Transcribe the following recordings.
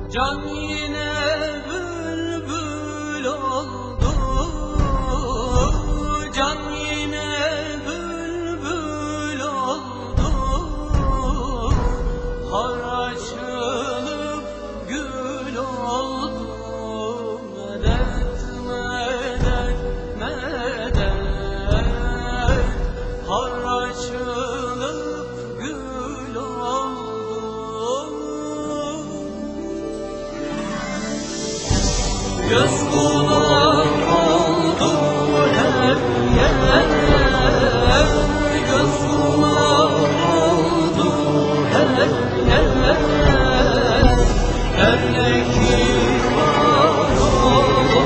Can yine bülbül oldu, can yine bülbül oldu. Har açılıp gül oldu. Medet, medet, medet. Har açılıp gül oldu. Göz kulak oldu her yer, göz kulak oldu her yer. Her ne ki var oldu,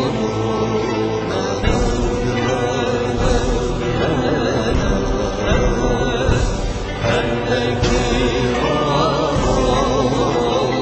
her ne ki var oldu.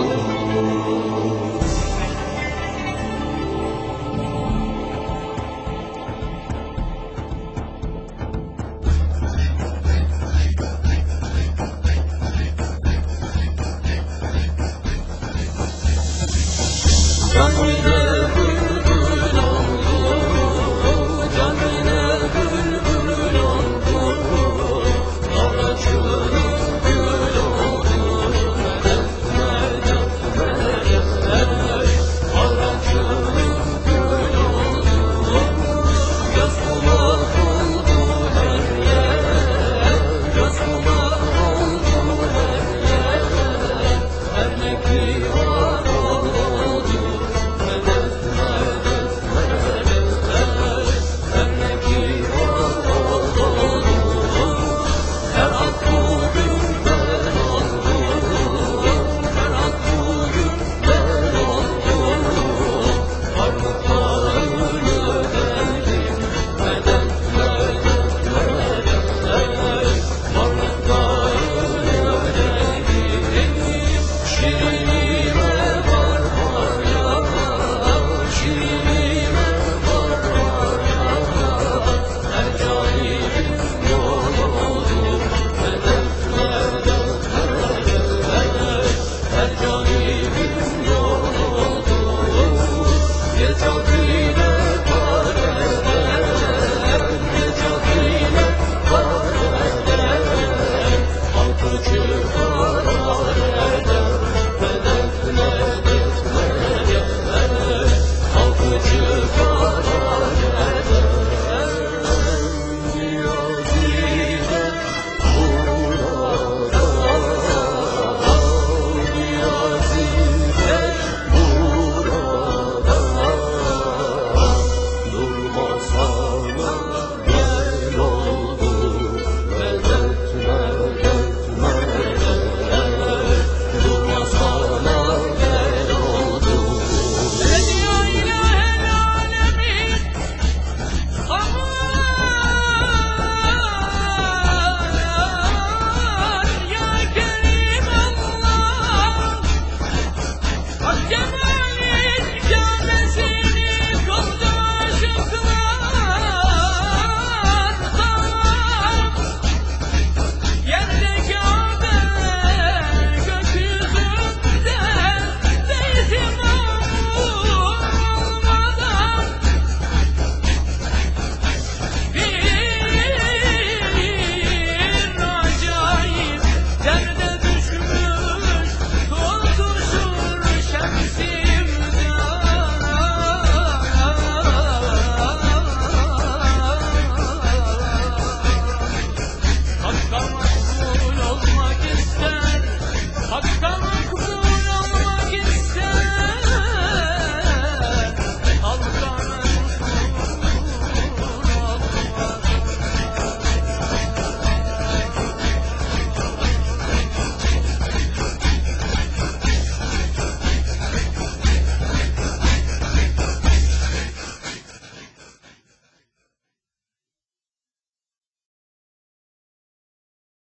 Can yine bülbül oldu, can yine bülbül oldu. Har açılıp gül oldu. Medet, medet, medet. Har açılıp gül oldu. Göz kulak oldu her yer, göz kulak oldu her yer. Her ne ki var oldu. Her at bugün ben oldum, her at bugün ben oldum. Parmaklarını ödedim, medet, medet, medet. Parmaklarını ödedim, şirin